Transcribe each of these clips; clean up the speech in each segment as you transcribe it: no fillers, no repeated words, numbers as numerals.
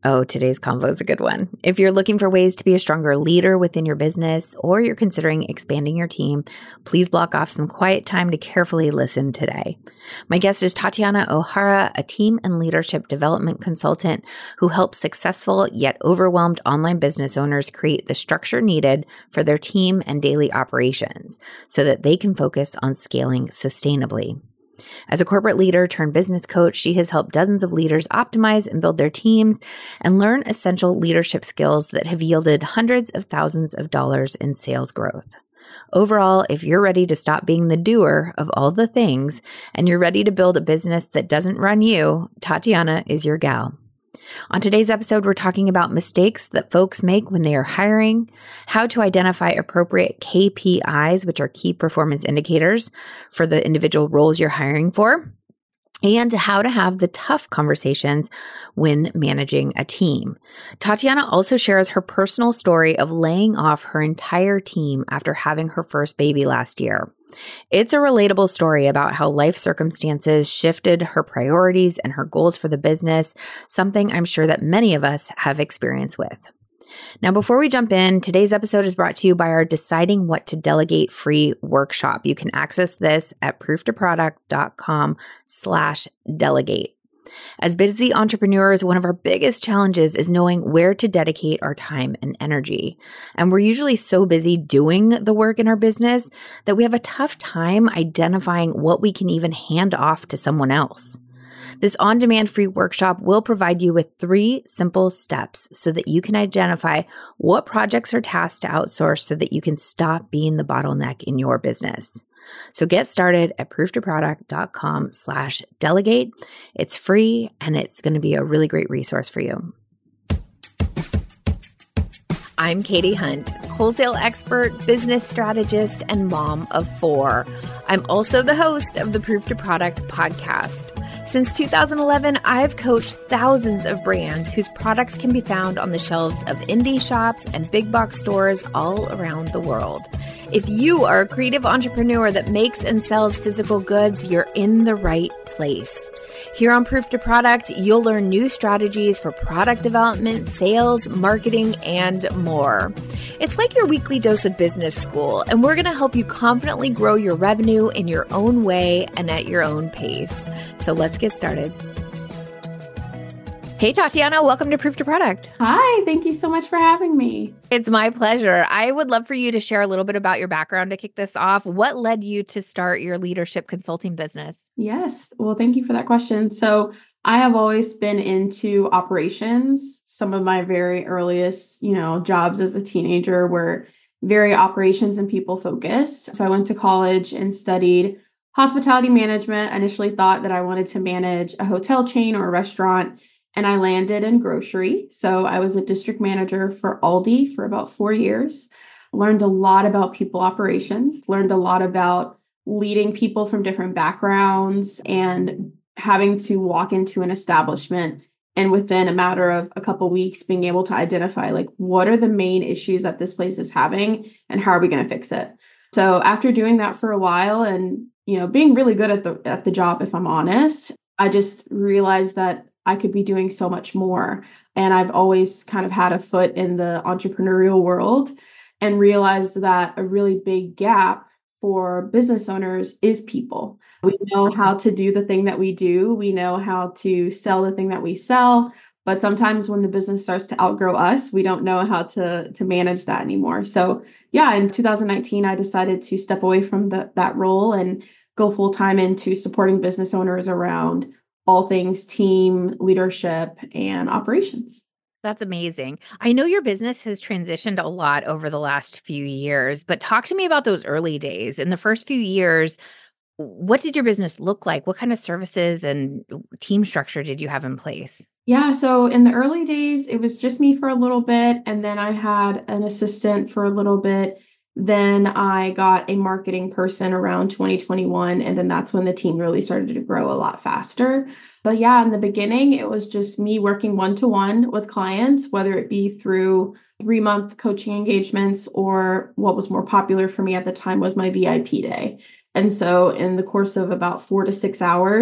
Oh, today's convo is a good one. If you're looking for ways to be a stronger leader within your business or you're considering expanding your team, please block off some quiet time to carefully listen today. My guest is Tatiana O'Hara, a team and leadership development consultant who helps successful yet overwhelmed online business owners create the structure needed for their team and daily operations so that they can focus on scaling sustainably. As a corporate leader turned business coach, she has helped dozens of leaders optimize and build their teams and learn essential leadership skills that have yielded hundreds of thousands of dollars in sales growth. Overall, if you're ready to stop being the doer of all the things and you're ready to build a business that doesn't run you, Tatiana is your gal. On today's episode, we're talking about mistakes that folks make when they are hiring, how to identify appropriate KPIs, which are key performance indicators for the individual roles you're hiring for, and how to have the tough conversations when managing a team. Tatiana also shares her personal story of laying off her entire team after having her first baby last year. It's a relatable story about how life circumstances shifted her priorities and her goals for the business, something I'm sure that many of us have experience with. Now, before we jump in, today's episode is brought to you by our Deciding What to Delegate free workshop. You can access this at prooftoproduct.com/delegate. As busy entrepreneurs, one of our biggest challenges is knowing where to dedicate our time and energy. And we're usually so busy doing the work in our business that we have a tough time identifying what we can even hand off to someone else. This on-demand free workshop will provide you with 3 simple steps so that you can identify what projects or tasks to outsource so that you can stop being the bottleneck in your business. So get started at prooftoproduct.com/delegate. It's free and it's going to be a really great resource for you. I'm Katie Hunt, wholesale expert, business strategist, and mom of 4. I'm also the host of the Proof to Product podcast. Since 2011, I've coached thousands of brands whose products can be found on the shelves of indie shops and big box stores all around the world. If you are a creative entrepreneur that makes and sells physical goods, you're in the right place. Here on Proof to Product, you'll learn new strategies for product development, sales, marketing, and more. It's like your weekly dose of business school, and we're going to help you confidently grow your revenue in your own way and at your own pace. So let's get started. Hey, Tatiana, welcome to Proof to Product. Hi, thank you so much for having me. It's my pleasure. I would love for you to share a little bit about your background to kick this off. What led you to start your leadership consulting business? Yes, well, thank you for that question. So I have always been into operations. Some of my very earliest, jobs as a teenager were very operations and people focused. So I went to college and studied hospitality management. I initially thought that I wanted to manage a hotel chain or a restaurant, and I landed in grocery. So I was a district manager for Aldi for about 4 years, learned a lot about people operations, learned a lot about leading people from different backgrounds and having to walk into an establishment and within a matter of a couple of weeks being able to identify what are the main issues that this place is having and how are we going to fix it. So after doing that for a while and being really good at the job, if I'm honest, I just realized that I could be doing so much more. And I've always kind of had a foot in the entrepreneurial world and realized that a really big gap for business owners is people. We know how to do the thing that we do. We know how to sell the thing that we sell. But sometimes when the business starts to outgrow us, we don't know how to manage that anymore. So yeah, in 2019, I decided to step away from that role and go full time into supporting business owners around all things team, leadership, and operations. That's amazing. I know your business has transitioned a lot over the last few years, but talk to me about those early days. In the first few years, what did your business look like? What kind of services and team structure did you have in place? Yeah, so in the early days, it was just me for a little bit, and then I had an assistant for a little bit. Then I got a marketing person around 2021, and then that's when the team really started to grow a lot faster. But yeah, in the beginning, it was just me working one-to-one with clients, whether it be through 3-month coaching engagements or what was more popular for me at the time was my VIP day. And so in the course of about 4 to 6 hours,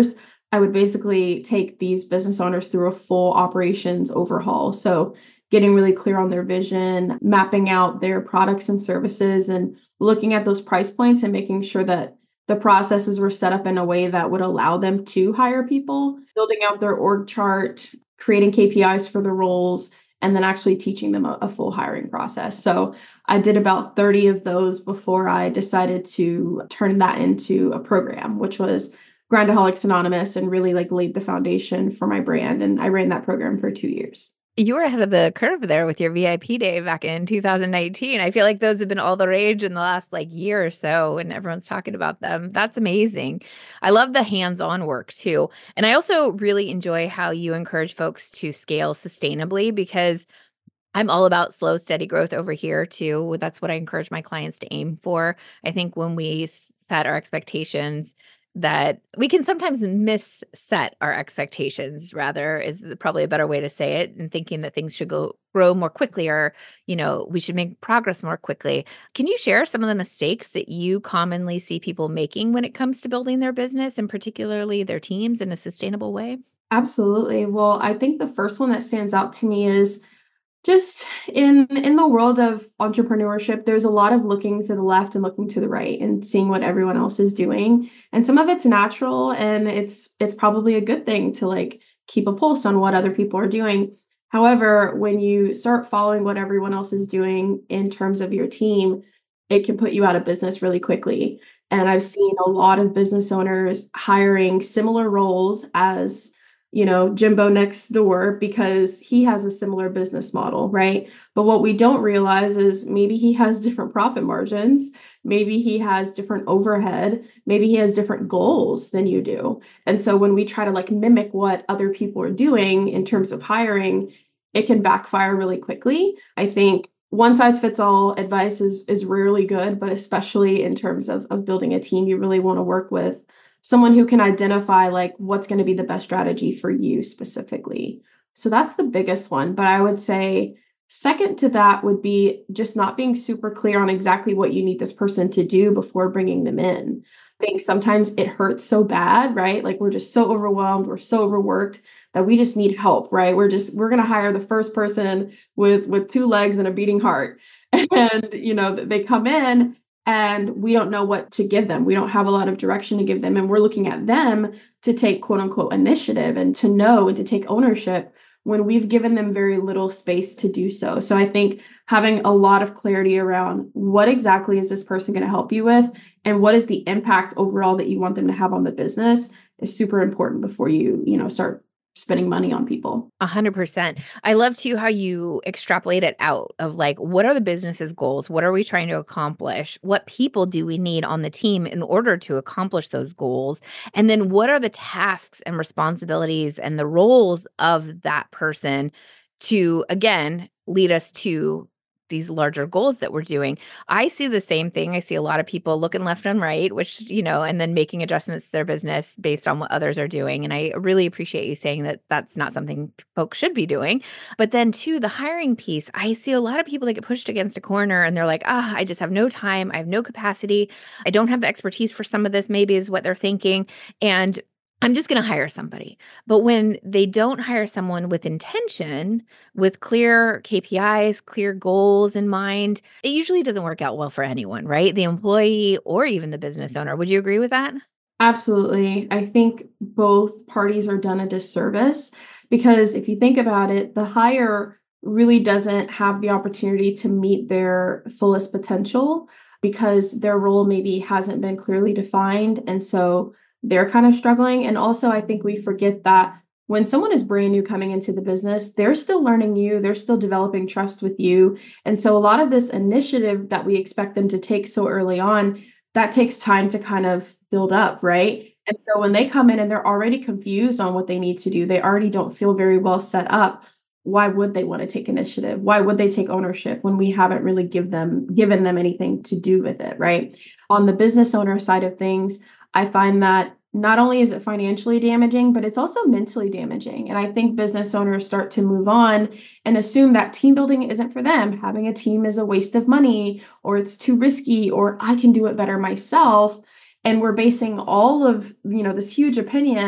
I would basically take these business owners through a full operations overhaul. So getting really clear on their vision, mapping out their products and services, and looking at those price points and making sure that the processes were set up in a way that would allow them to hire people, building out their org chart, creating KPIs for the roles, and then actually teaching them a full hiring process. So I did about 30 of those before I decided to turn that into a program, which was Grindaholics Anonymous, and really like laid the foundation for my brand. And I ran that program for 2 years. You were ahead of the curve there with your VIP day back in 2019. I feel like those have been all the rage in the last like year or so, and everyone's talking about them. That's amazing. I love the hands-on work too. And I also really enjoy how you encourage folks to scale sustainably, because I'm all about slow, steady growth over here too. That's what I encourage my clients to aim for. I think when we set our expectations, that we can sometimes misset our expectations, rather, is probably a better way to say it, and thinking that things should grow more quickly, or, we should make progress more quickly. Can you share some of the mistakes that you commonly see people making when it comes to building their business, and particularly their teams, in a sustainable way? Absolutely. Well, I think the first one that stands out to me is just in the world of entrepreneurship, there's a lot of looking to the left and looking to the right and seeing what everyone else is doing. And some of it's natural, and it's probably a good thing to like keep a pulse on what other people are doing. However, when you start following what everyone else is doing in terms of your team, it can put you out of business really quickly. And I've seen a lot of business owners hiring similar roles as Jimbo next door because he has a similar business model, right? But what we don't realize is maybe he has different profit margins, maybe he has different overhead, maybe he has different goals than you do. And so when we try to like mimic what other people are doing in terms of hiring, it can backfire really quickly. I think one size fits all advice is rarely good, but especially in terms of building a team, you really want to work with someone who can identify like what's going to be the best strategy for you specifically. So that's the biggest one. But I would say second to that would be just not being super clear on exactly what you need this person to do before bringing them in. I think sometimes it hurts so bad, right? Like we're just so overwhelmed, we're so overworked that we just need help, right? We're going to hire the first person with two legs and a beating heart. And they come in and we don't know what to give them. We don't have a lot of direction to give them. And we're looking at them to take quote unquote initiative and to know and to take ownership when we've given them very little space to do so. So I think having a lot of clarity around what exactly is this person going to help you with and what is the impact overall that you want them to have on the business is super important before you start spending money on people. 100%. I love too how you extrapolate it out of like, what are the business's goals? What are we trying to accomplish? What people do we need on the team in order to accomplish those goals? And then what are the tasks and responsibilities and the roles of that person to, again, lead us to these larger goals that we're doing. I see the same thing. I see a lot of people looking left and right, which, and then making adjustments to their business based on what others are doing. And I really appreciate you saying that that's not something folks should be doing. But then too, the hiring piece, I see a lot of people that get pushed against a corner and they're like, I just have no time. I have no capacity. I don't have the expertise for some of this, maybe is what they're thinking. And I'm just going to hire somebody. But when they don't hire someone with intention, with clear KPIs, clear goals in mind, it usually doesn't work out well for anyone, right? The employee or even the business owner. Would you agree with that? Absolutely. I think both parties are done a disservice because if you think about it, the hire really doesn't have the opportunity to meet their fullest potential because their role maybe hasn't been clearly defined. And so they're kind of struggling. And also, I think we forget that when someone is brand new coming into the business, they're still learning you, they're still developing trust with you. And so a lot of this initiative that we expect them to take so early on, that takes time to kind of build up, right? And so when they come in and they're already confused on what they need to do, they already don't feel very well set up. Why would they want to take initiative? Why would they take ownership when we haven't really given them anything to do with it, right? On the business owner side of things, I find that not only is it financially damaging, but it's also mentally damaging. And I think business owners start to move on and assume that team building isn't for them. Having a team is a waste of money, or it's too risky, or I can do it better myself. And we're basing all of, this huge opinion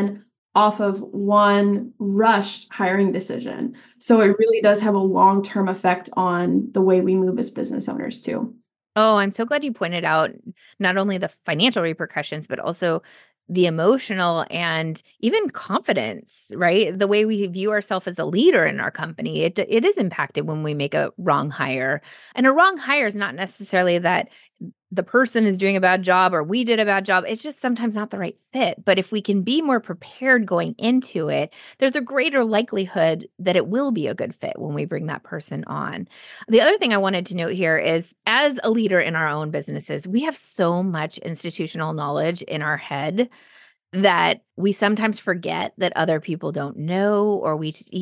off of one rushed hiring decision. So it really does have a long-term effect on the way we move as business owners too. Oh, I'm so glad you pointed out not only the financial repercussions, but also the emotional and even confidence, right? The way we view ourselves as a leader in our company, it is impacted when we make a wrong hire. And a wrong hire is not necessarily that the person is doing a bad job or we did a bad job. It's just sometimes not the right fit. But if we can be more prepared going into it, there's a greater likelihood that it will be a good fit when we bring that person on. The other thing I wanted to note here is as a leader in our own businesses, we have so much institutional knowledge in our head that we sometimes forget that other people don't know, or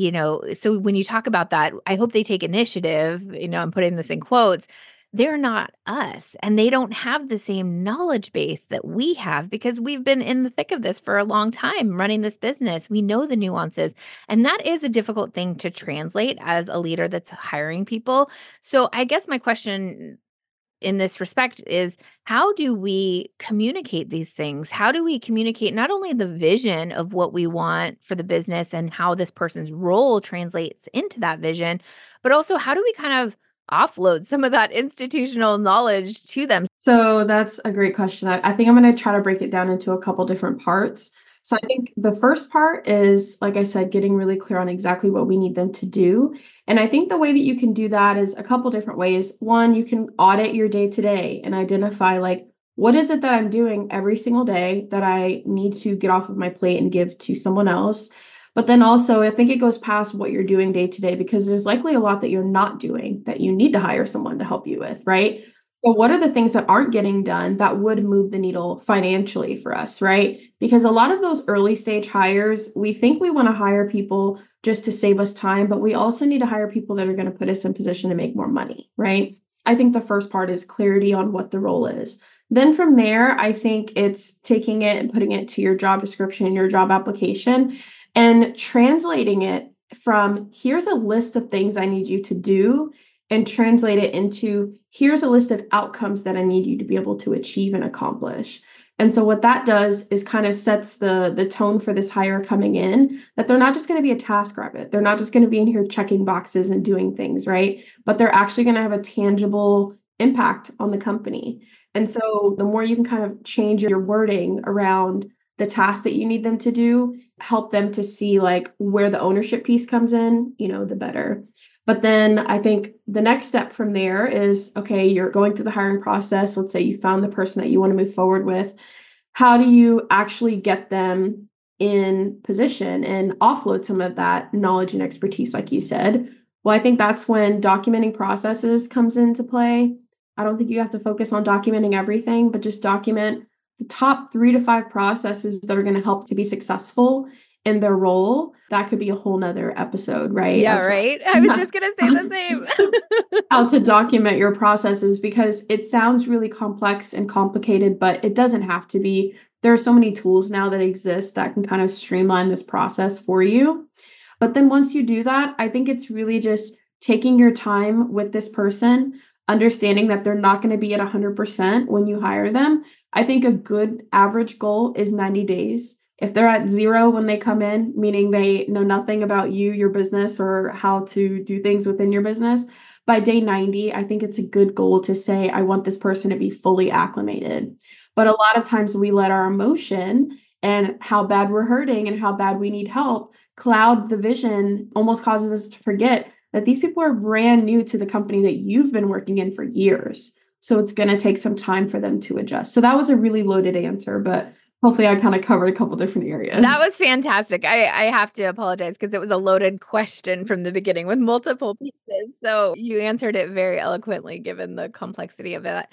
so when you talk about that, I hope they take initiative, I'm putting this in quotes. They're not us, and they don't have the same knowledge base that we have because we've been in the thick of this for a long time running this business. We know the nuances, and that is a difficult thing to translate as a leader that's hiring people. So I guess my question in this respect is, how do we communicate these things? How do we communicate not only the vision of what we want for the business and how this person's role translates into that vision, but also how do we kind of offload some of that institutional knowledge to them? So that's a great question. I think I'm going to try to break it down into a couple different parts. So I think the first part is, like I said, getting really clear on exactly what we need them to do. And I think the way that you can do that is a couple different ways. One, you can audit your day to day and identify like, what is it that I'm doing every single day that I need to get off of my plate and give to someone else? But then also, I think it goes past what you're doing day to day because there's likely a lot that you're not doing that you need to hire someone to help you with, right? So what are the things that aren't getting done that would move the needle financially for us, right? Because a lot of those early stage hires, we think we want to hire people just to save us time, but we also need to hire people that are going to put us in position to make more money, right? I think the first part is clarity on what the role is. Then from there, I think it's taking it and putting it to your job description, your job application, and translating it from here's a list of things I need you to do and translate it into here's a list of outcomes that I need you to be able to achieve and accomplish. And so what that does is kind of sets the tone for this hire coming in, that they're not just going to be a task rabbit. They're not just going to be in here checking boxes and doing things, right? But they're actually going to have a tangible impact on the company. And so the more you can kind of change your wording around the task that you need them to do, help them to see like where the ownership piece comes in, the better. But then I think the next step from there is, okay, you're going through the hiring process. Let's say you found the person that you want to move forward with. How do you actually get them in position and offload some of that knowledge and expertise, like you said? Well, I think that's when documenting processes comes into play. I don't think you have to focus on documenting everything, but just document the top 3 to 5 processes that are going to help to be successful in their role. That could be a whole nother episode, right? Yeah, right. I was just going to say the same. How to document your processes because it sounds really complex and complicated, but it doesn't have to be. There are so many tools now that exist that can kind of streamline this process for you. But then once you do that, I think it's really just taking your time with this person, understanding that they're not going to be at 100% when you hire them. I think a good average goal is 90 days. If they're at 0 when they come in, meaning they know nothing about you, your business, or how to do things within your business, by day 90, I think it's a good goal to say, I want this person to be fully acclimated. But a lot of times we let our emotion and how bad we're hurting and how bad we need help cloud the vision, almost causes us to forget that these people are brand new to the company that you've been working in for years. So it's going to take some time for them to adjust. So that was a really loaded answer, but hopefully I kind of covered a couple different areas. That was fantastic. I have to apologize because it was a loaded question from the beginning with multiple pieces. So you answered it very eloquently given the complexity of that.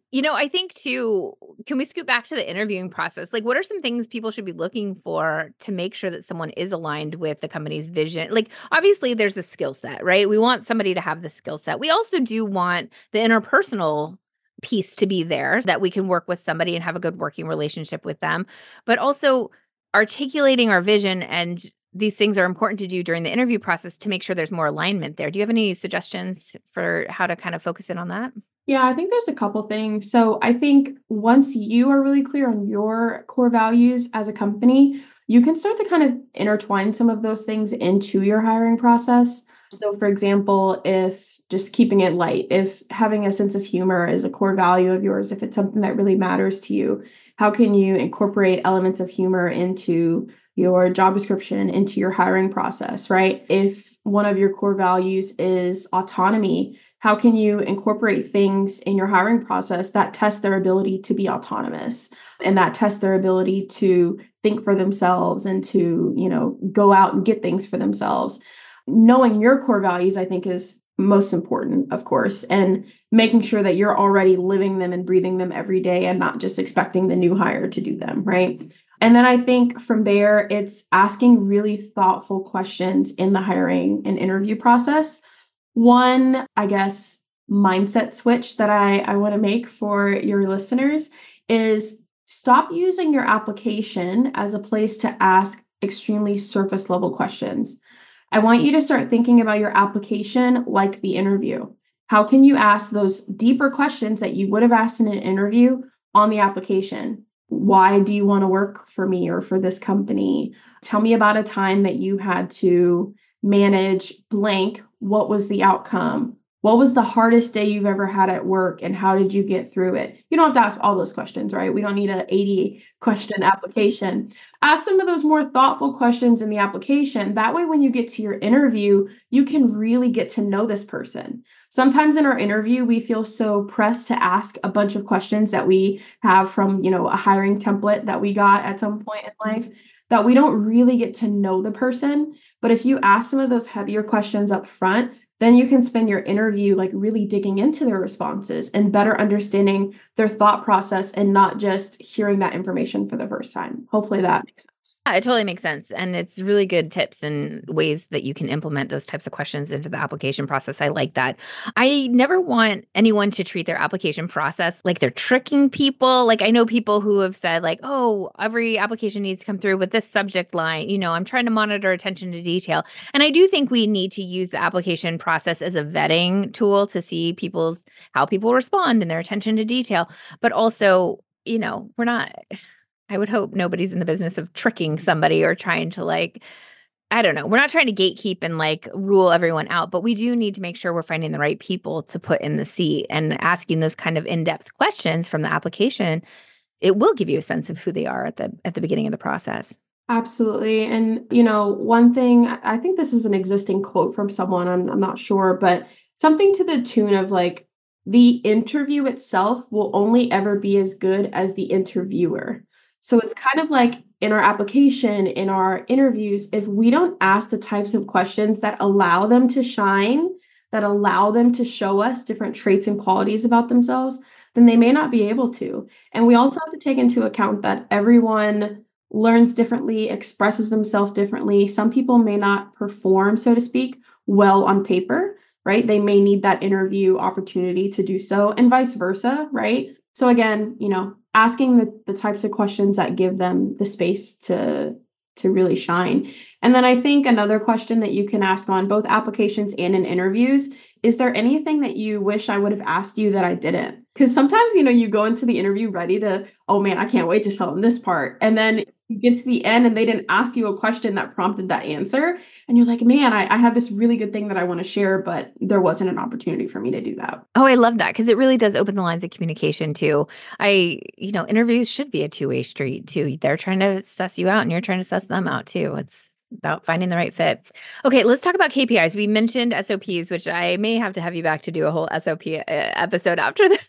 I think too, can we scoot back to the interviewing process? Like, what are some things people should be looking for to make sure that someone is aligned with the company's vision? Like, obviously there's a skill set, right? We want somebody to have the skill set. We also do want the interpersonal piece to be there so that we can work with somebody and have a good working relationship with them, but also articulating our vision and these things are important to do during the interview process to make sure there's more alignment there. Do you have any suggestions for how to kind of focus in on that? Yeah, I think there's a couple things. So I think once you are really clear on your core values as a company, you can start to kind of intertwine some of those things into your hiring process. So, for example, if just keeping it light, if having a sense of humor is a core value of yours, if it's something that really matters to you, how can you incorporate elements of humor into your job description, into your hiring process, right? If one of your core values is autonomy, how can you incorporate things in your hiring process that test their ability to be autonomous and that test their ability to think for themselves and to, go out and get things for themselves? Knowing your core values, I think, is most important, of course, and making sure that you're already living them and breathing them every day and not just expecting the new hire to do them, right? And then I think from there, it's asking really thoughtful questions in the hiring and interview process. One, I guess, mindset switch that I want to make for your listeners is stop using your application as a place to ask extremely surface level questions. I want you to start thinking about your application like the interview. How can you ask those deeper questions that you would have asked in an interview on the application? Why do you want to work for me or for this company? Tell me about a time that you had to manage blank. What was the outcome? What was the hardest day you've ever had at work and how did you get through it? You don't have to ask all those questions, right? We don't need an 80 question application. Ask some of those more thoughtful questions in the application. That way, when you get to your interview, you can really get to know this person. Sometimes in our interview, we feel so pressed to ask a bunch of questions that we have from, a hiring template that we got at some point in life that we don't really get to know the person. But if you ask some of those heavier questions up front, then you can spend your interview like really digging into their responses and better understanding their thought process and not just hearing that information for the first time. Hopefully that makes sense. Yeah, it totally makes sense. And it's really good tips and ways that you can implement those types of questions into the application process. I like that. I never want anyone to treat their application process like they're tricking people. Like I know people who have said like, oh, every application needs to come through with this subject line. I'm trying to monitor attention to detail. And I do think we need to use the application process as a vetting tool to see how people respond and their attention to detail. But also, we're not I would hope nobody's in the business of tricking somebody or trying to I don't know. We're not trying to gatekeep and rule everyone out, but we do need to make sure we're finding the right people to put in the seat and asking those kind of in-depth questions from the application. It will give you a sense of who they are at the beginning of the process. Absolutely. And, one thing, I think this is an existing quote from someone, I'm not sure, but something to the tune of the interview itself will only ever be as good as the interviewer. So it's kind of like in our application, in our interviews, if we don't ask the types of questions that allow them to shine, that allow them to show us different traits and qualities about themselves, then they may not be able to. And we also have to take into account that everyone learns differently, expresses themselves differently. Some people may not perform, so to speak, well on paper, right? They may need that interview opportunity to do so, and vice versa, right? So again, asking the types of questions that give them the space to really shine. And then I think another question that you can ask on both applications and in interviews, is there anything that you wish I would have asked you that I didn't? Because sometimes, you go into the interview ready to, oh man, I can't wait to tell them this part. And then you get to the end and they didn't ask you a question that prompted that answer. And you're like, man, I have this really good thing that I want to share, but there wasn't an opportunity for me to do that. Oh, I love that because it really does open the lines of communication too. Interviews should be a two-way street too. They're trying to suss you out and you're trying to suss them out too. It's about finding the right fit. Okay, let's talk about KPIs. We mentioned SOPs, which I may have to have you back to do a whole SOP episode after this.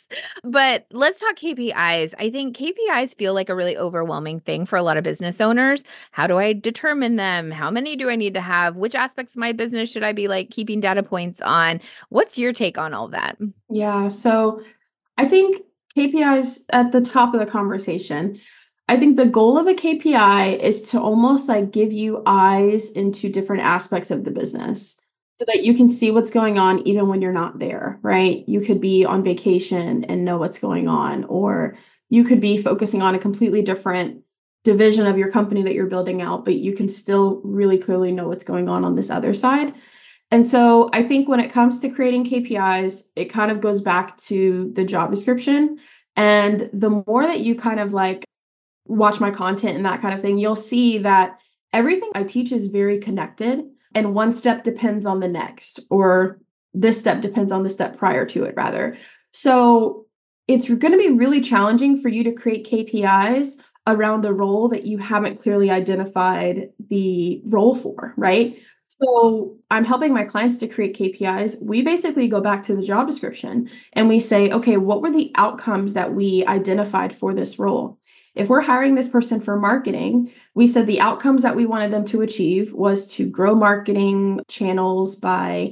But let's talk KPIs. I think KPIs feel like a really overwhelming thing for a lot of business owners. How do I determine them? How many do I need to have? Which aspects of my business should I be keeping data points on? What's your take on all that? Yeah, so I think KPIs at the top of the conversation. I think the goal of a KPI is to almost give you eyes into different aspects of the business so that you can see what's going on even when you're not there, right? You could be on vacation and know what's going on, or you could be focusing on a completely different division of your company that you're building out, but you can still really clearly know what's going on this other side. And so I think when it comes to creating KPIs, it kind of goes back to the job description. And the more that you kind of like watch my content and that kind of thing, you'll see that everything I teach is very connected, and one step depends on the next, or this step depends on the step prior to it, rather. So it's going to be really challenging for you to create KPIs around a role that you haven't clearly identified the role for, right? So I'm helping my clients to create KPIs. We basically go back to the job description and we say, okay, what were the outcomes that we identified for this role? If we're hiring this person for marketing, we said the outcomes that we wanted them to achieve was to grow marketing channels by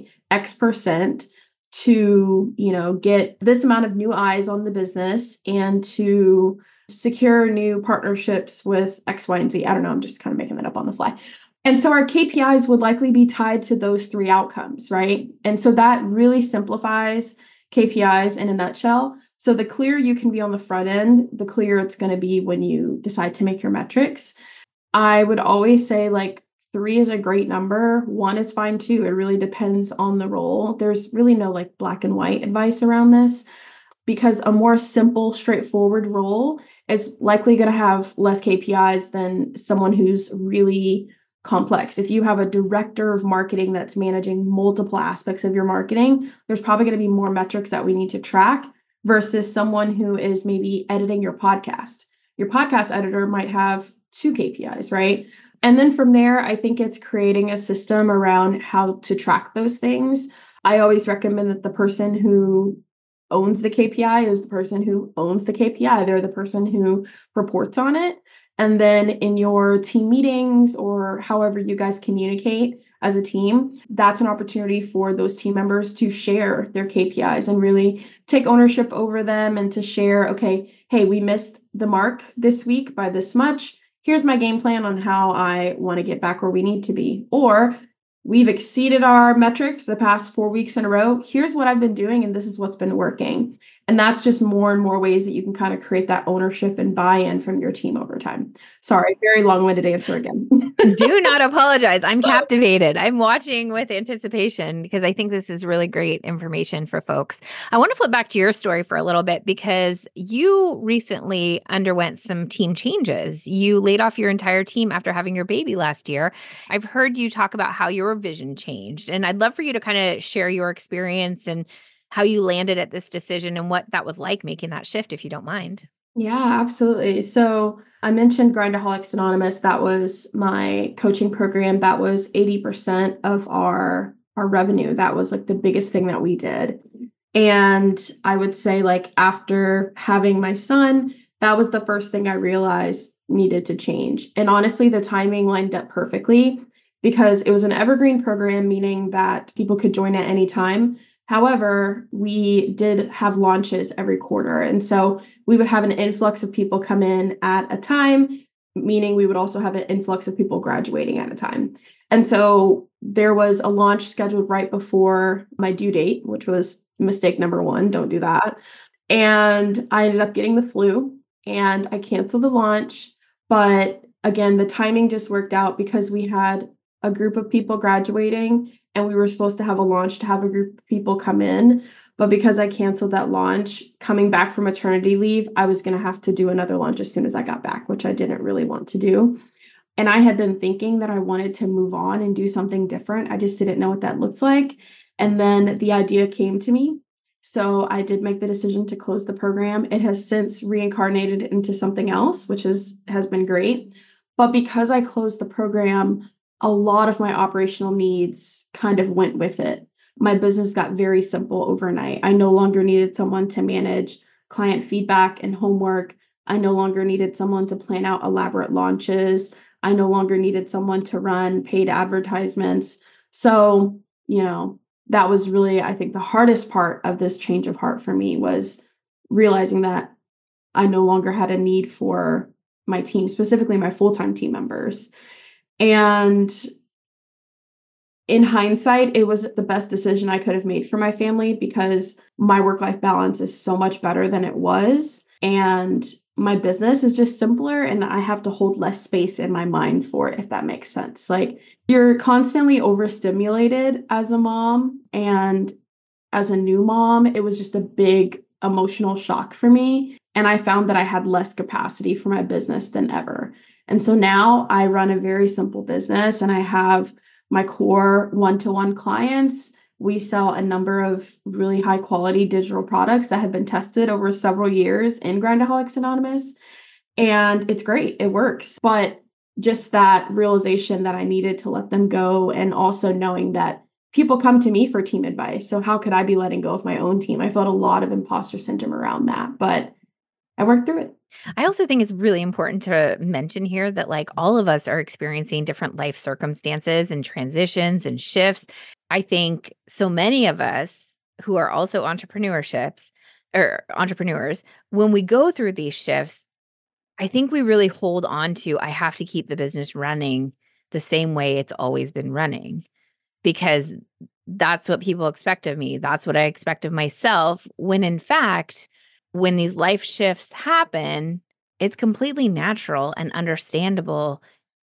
X%, to, get this amount of new eyes on the business, and to secure new partnerships with X, Y, and Z. I don't know. I'm just kind of making that up on the fly. And so our KPIs would likely be tied to those 3 outcomes, right? And so that really simplifies KPIs in a nutshell. So the clearer you can be on the front end, the clearer it's going to be when you decide to make your metrics. I would always say 3 is a great number. 1 is fine too. It really depends on the role. There's really no black and white advice around this, because a more simple, straightforward role is likely going to have less KPIs than someone who's really complex. If you have a director of marketing that's managing multiple aspects of your marketing, there's probably going to be more metrics that we need to track versus someone who is maybe editing your podcast. Your podcast editor might have 2 KPIs, right? And then from there, I think it's creating a system around how to track those things. I always recommend that the person who owns the KPI is the person who owns the KPI. They're the person who reports on it. And then in your team meetings or however you guys communicate as a team, that's an opportunity for those team members to share their KPIs and really take ownership over them, and to share, okay, hey, we missed the mark this week by this much. Here's my game plan on how I want to get back where we need to be. Or we've exceeded our metrics for the past 4 weeks in a row. Here's what I've been doing, and this is what's been working. And that's just more and more ways that you can kind of create that ownership and buy-in from your team over time. Sorry, very long-winded answer again. Do not apologize. I'm captivated. I'm watching with anticipation because I think this is really great information for folks. I want to flip back to your story for a little bit, because you recently underwent some team changes. You laid off your entire team after having your baby last year. I've heard you talk about how your vision changed, and I'd love for you to kind of share your experience and how you landed at this decision and what that was like making that shift, if you don't mind. Yeah, absolutely. So I mentioned Grindaholics Anonymous. That was my coaching program. That was 80% of our revenue. That was the biggest thing that we did. And I would say after having my son, that was the first thing I realized needed to change. And honestly, the timing lined up perfectly because it was an evergreen program, meaning that people could join at any time. However, we did have launches every quarter. And so we would have an influx of people come in at a time, meaning we would also have an influx of people graduating at a time. And so there was a launch scheduled right before my due date, which was mistake number 1. Don't do that. And I ended up getting the flu and I canceled the launch. But again, the timing just worked out because we had a group of people graduating and we were supposed to have a launch to have a group of people come in. But because I canceled that launch, coming back from maternity leave, I was going to have to do another launch as soon as I got back, which I didn't really want to do. And I had been thinking that I wanted to move on and do something different. I just didn't know what that looks like. And then the idea came to me. So I did make the decision to close the program. It has since reincarnated into something else, which has been great. But because I closed the program, a lot of my operational needs kind of went with it. My business got very simple overnight. I no longer needed someone to manage client feedback and homework. I no longer needed someone to plan out elaborate launches. I no longer needed someone to run paid advertisements. So, that was really, I think, the hardest part of this change of heart for me was realizing that I no longer had a need for my team, specifically my full-time team members. And in hindsight, it was the best decision I could have made for my family because my work-life balance is so much better than it was. And my business is just simpler and I have to hold less space in my mind for it, if that makes sense. Like you're constantly overstimulated as a mom, and as a new mom, it was just a big emotional shock for me. And I found that I had less capacity for my business than ever. And so now I run a very simple business and I have my core one-to-one clients. We sell a number of really high quality digital products that have been tested over several years in Grindaholics Anonymous. And it's great, it works. But just that realization that I needed to let them go, and also knowing that people come to me for team advice. So how could I be letting go of my own team? I felt a lot of imposter syndrome around that, but I worked through it. I also think it's really important to mention here that like all of us are experiencing different life circumstances and transitions and shifts. I think so many of us who are also entrepreneurs, when we go through these shifts, I think we really hold on to, I have to keep the business running the same way it's always been running, because that's what people expect of me. That's what I expect of myself. When in fact, when these life shifts happen, it's completely natural and understandable,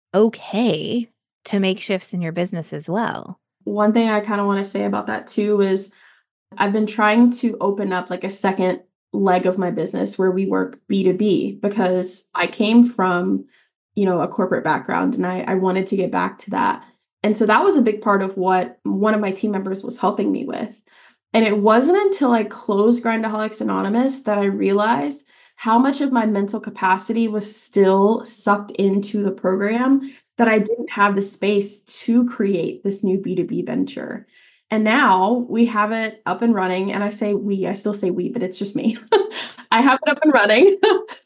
okay, to make shifts in your business as well. One thing I kind of want to say about that too is I've been trying to open up like a second leg of my business where we work B2B, because I came from, a corporate background, and I wanted to get back to that. And so that was a big part of what one of my team members was helping me with. And it wasn't until I closed Grindaholics Anonymous that I realized how much of my mental capacity was still sucked into the program, that I didn't have the space to create this new B2B venture. And now we have it up and running. And I still say we, but it's just me. I have it up and running.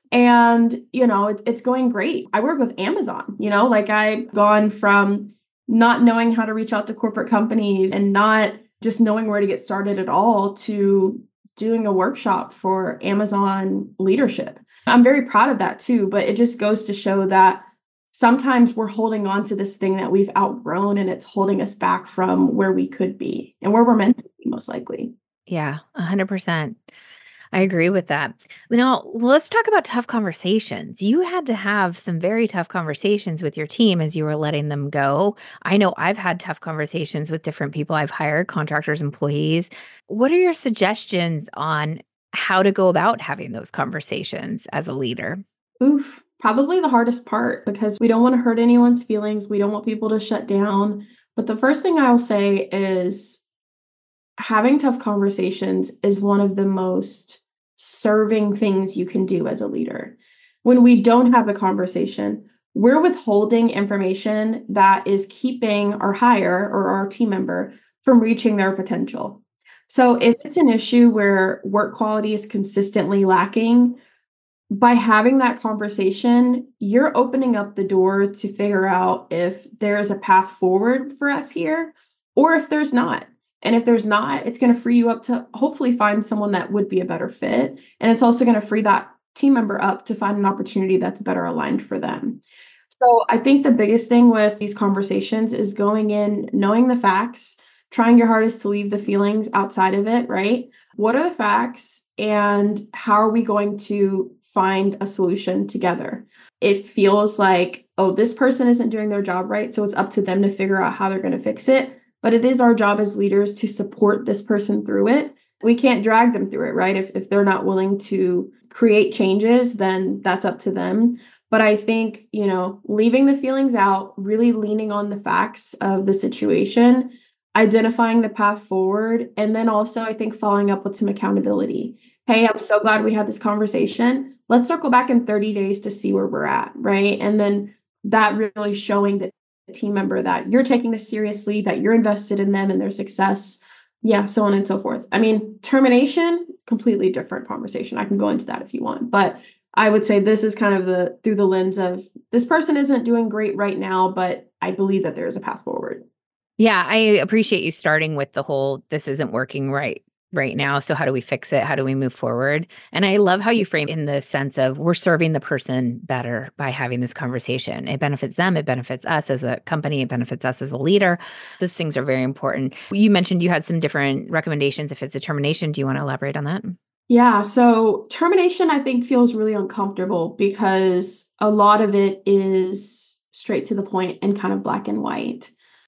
And, it's going great. I work with Amazon, like I've gone from not knowing how to reach out to corporate companies and not just knowing where to get started at all, to doing a workshop for Amazon leadership. I'm very proud of that too, but it just goes to show that sometimes we're holding on to this thing that we've outgrown, and it's holding us back from where we could be and where we're meant to be, most likely. Yeah, 100%. I agree with that. Now, let's talk about tough conversations. You had to have some very tough conversations with your team as you were letting them go. I know I've had tough conversations with different people I've hired, contractors, employees. What are your suggestions on how to go about having those conversations as a leader? Oof, probably the hardest part, because we don't want to hurt anyone's feelings. We don't want people to shut down. But the first thing I'll say is having tough conversations is one of the most serving things you can do as a leader. When we don't have the conversation, we're withholding information that is keeping our hire or our team member from reaching their potential. So if it's an issue where work quality is consistently lacking, by having that conversation, you're opening up the door to figure out if there is a path forward for us here, or if there's not. And if there's not, it's going to free you up to hopefully find someone that would be a better fit. And it's also going to free that team member up to find an opportunity that's better aligned for them. So I think the biggest thing with these conversations is going in, knowing the facts, trying your hardest to leave the feelings outside of it, right? What are the facts, and how are we going to find a solution together? It feels like, oh, this person isn't doing their job right, so it's up to them to figure out how they're going to fix it. But it is our job as leaders to support this person through it. We can't drag them through it, right? If they're not willing to create changes, then that's up to them. But I think, leaving the feelings out, really leaning on the facts of the situation, identifying the path forward, and then also I think following up with some accountability. Hey, I'm so glad we had this conversation. Let's circle back in 30 days to see where we're at, right? And then that really showing the team member that you're taking this seriously, that you're invested in them and their success. Yeah, so on and so forth. I mean, termination, completely different conversation. I can go into that if you want, but I would say this is kind of through the lens of this person isn't doing great right now, but I believe that there is a path forward. Yeah, I appreciate you starting with the whole, this isn't working right now. So how do we fix it? How do we move forward? And I love how you frame in the sense of we're serving the person better by having this conversation. It benefits them. It benefits us as a company. It benefits us as a leader. Those things are very important. You mentioned you had some different recommendations if it's a termination. Do you want to elaborate on that? Yeah, so termination I think feels really uncomfortable because a lot of it is straight to the point and kind of black and white.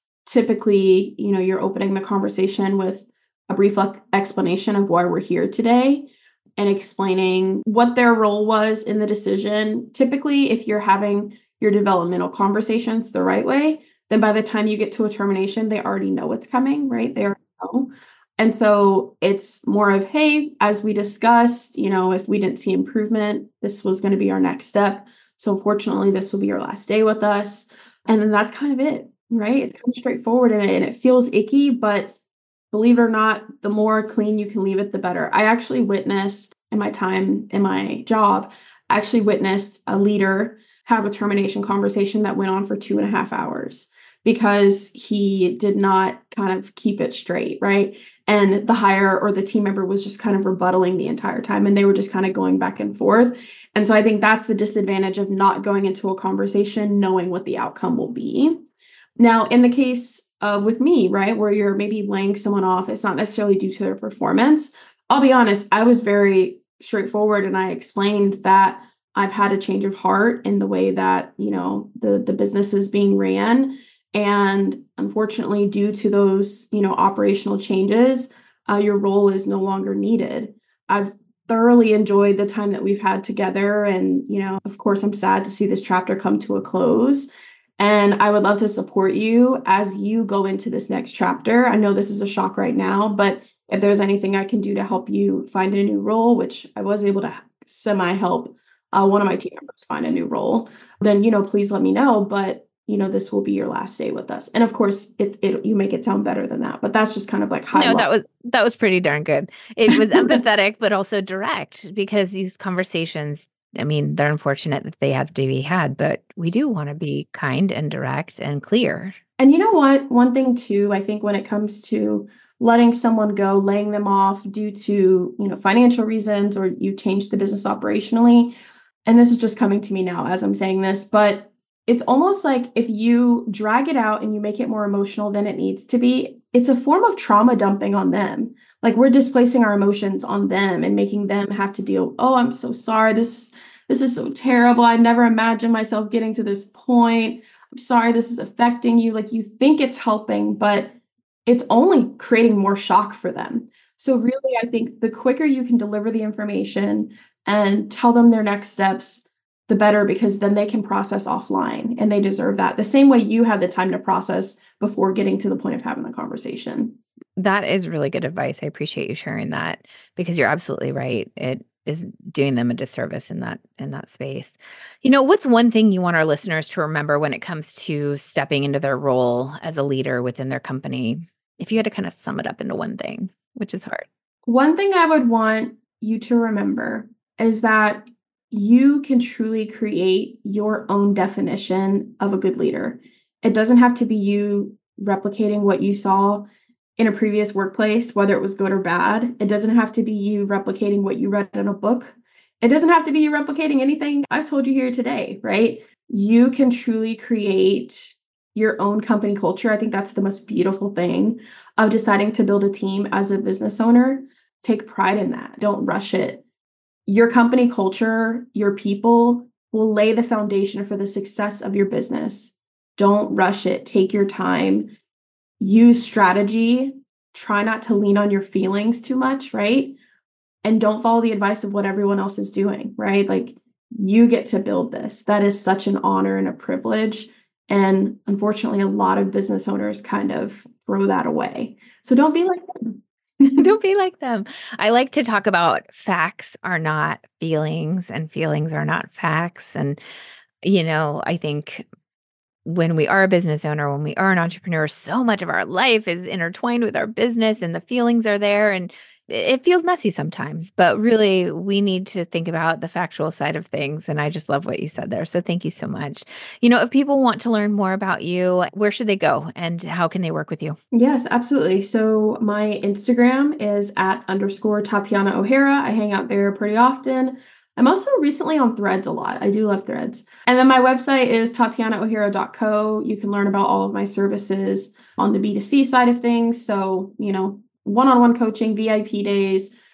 Typically, you're opening the conversation with a brief explanation of why we're here today and explaining what their role was in the decision. Typically, if you're having your developmental conversations the right way, then by the time you get to a termination, they already know what's coming, right? They already know. And so it's more of, hey, as we discussed, if we didn't see improvement, this was going to be our next step. So unfortunately, this will be your last day with us. And then that's kind of it, right? It's kind of straightforward and it feels icky, but believe it or not, the more clean you can leave it, the better. I actually witnessed in my time in my job, I actually witnessed a leader have a termination conversation that went on for 2.5 hours because he did not kind of keep it straight, right? And the hire or the team member was just kind of rebuttaling the entire time and they were just kind of going back and forth. And so I think that's the disadvantage of not going into a conversation knowing what the outcome will be. Now, in the case with me, right, where you're maybe laying someone off, it's not necessarily due to their performance. I'll be honest, I was very straightforward and I explained that I've had a change of heart in the way that, the business is being ran. And unfortunately, due to those, operational changes, your role is no longer needed. I've thoroughly enjoyed the time that we've had together. And, of course, I'm sad to see this chapter come to a close. And I would love to support you as you go into this next chapter. I know this is a shock right now, but if there's anything I can do to help you find a new role, which I was able to semi help one of my team members find a new role, then, please let me know. But, this will be your last day with us. And of course, you make it sound better than that, but that's just kind of like high No, level. that was pretty darn good. It was empathetic, but also direct because these conversations, I mean, they're unfortunate that they have to be had, but we do want to be kind and direct and clear. And you know what? One thing too, I think when it comes to letting someone go, laying them off due to, financial reasons or you changed the business operationally, and this is just coming to me now as I'm saying this, but it's almost like if you drag it out and you make it more emotional than it needs to be, it's a form of trauma dumping on them. Like we're displacing our emotions on them and making them have to deal, oh, I'm so sorry. This is so terrible. I never imagined myself getting to this point. I'm sorry this is affecting you. Like you think it's helping, but it's only creating more shock for them. So really, I think the quicker you can deliver the information and tell them their next steps, the better, because then they can process offline and they deserve that. The same way you had the time to process before getting to the point of having the conversation. That is really good advice. I appreciate you sharing that because you're absolutely right. It is doing them a disservice in that space. What's one thing you want our listeners to remember when it comes to stepping into their role as a leader within their company? If you had to kind of sum it up into one thing, which is hard. One thing I would want you to remember is that you can truly create your own definition of a good leader. It doesn't have to be you replicating what you saw in a previous workplace, whether it was good or bad. It doesn't have to be you replicating what you read in a book. It doesn't have to be you replicating anything I've told you here today, right? You can truly create your own company culture. I think that's the most beautiful thing of deciding to build a team as a business owner. Take pride in that. Don't rush it. Your company culture, your people will lay the foundation for the success of your business. Don't rush it. Take your time. Use strategy. Try not to lean on your feelings too much, right? And don't follow the advice of what everyone else is doing, right? Like you get to build this. That is such an honor and a privilege. And unfortunately, a lot of business owners kind of throw that away. So don't be like them. Don't be like them. I like to talk about facts are not feelings and feelings are not facts. And, I think when we are a business owner, when we are an entrepreneur, so much of our life is intertwined with our business and the feelings are there. And it feels messy sometimes, but really we need to think about the factual side of things. And I just love what you said there. So thank you so much. If people want to learn more about you, where should they go and how can they work with you? Yes, absolutely. So my Instagram is @ Tatiana O'Hara. I hang out there pretty often. I'm also recently on Threads a lot. I do love Threads. And then my website is tatianaohara.co. You can learn about all of my services on the B2C side of things. So, one-on-one coaching, VIP days,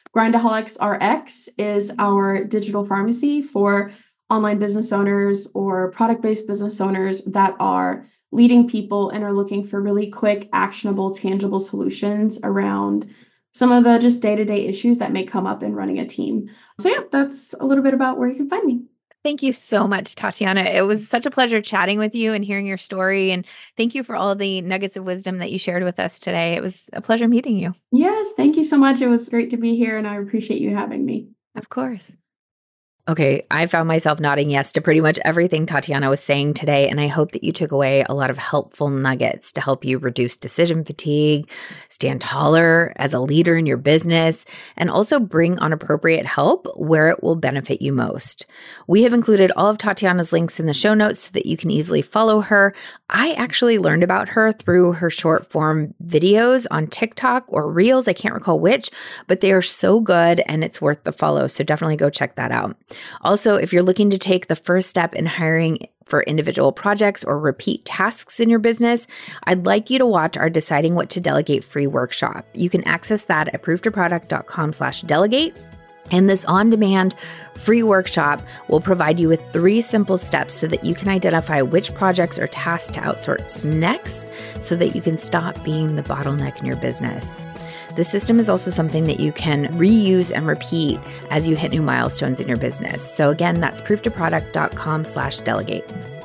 Grindaholics RX is our digital pharmacy for online business owners or product-based business owners that are leading people and are looking for really quick, actionable, tangible solutions around some of the just day-to-day issues that may come up in running a team. So yeah, that's a little bit about where you can find me. Thank you so much, Tatiana. It was such a pleasure chatting with you and hearing your story. And thank you for all the nuggets of wisdom that you shared with us today. It was a pleasure meeting you. Yes, thank you so much. It was great to be here, and I appreciate you having me. Of course. Okay, I found myself nodding yes to pretty much everything Tatiana was saying today, and I hope that you took away a lot of helpful nuggets to help you reduce decision fatigue, stand taller as a leader in your business, and also bring on appropriate help where it will benefit you most. We have included all of Tatiana's links in the show notes so that you can easily follow her. I actually learned about her through her short form videos on TikTok or Reels. I can't recall which, but they are so good and it's worth the follow. So definitely go check that out. Also, if you're looking to take the first step in hiring for individual projects or repeat tasks in your business, I'd like you to watch our Deciding What to Delegate free workshop. You can access that at prooftoproduct.com/delegate. And this on-demand free workshop will provide you with 3 simple steps so that you can identify which projects or tasks to outsource next so that you can stop being the bottleneck in your business. The system is also something that you can reuse and repeat as you hit new milestones in your business. So again, that's prooftoproduct.com/delegate.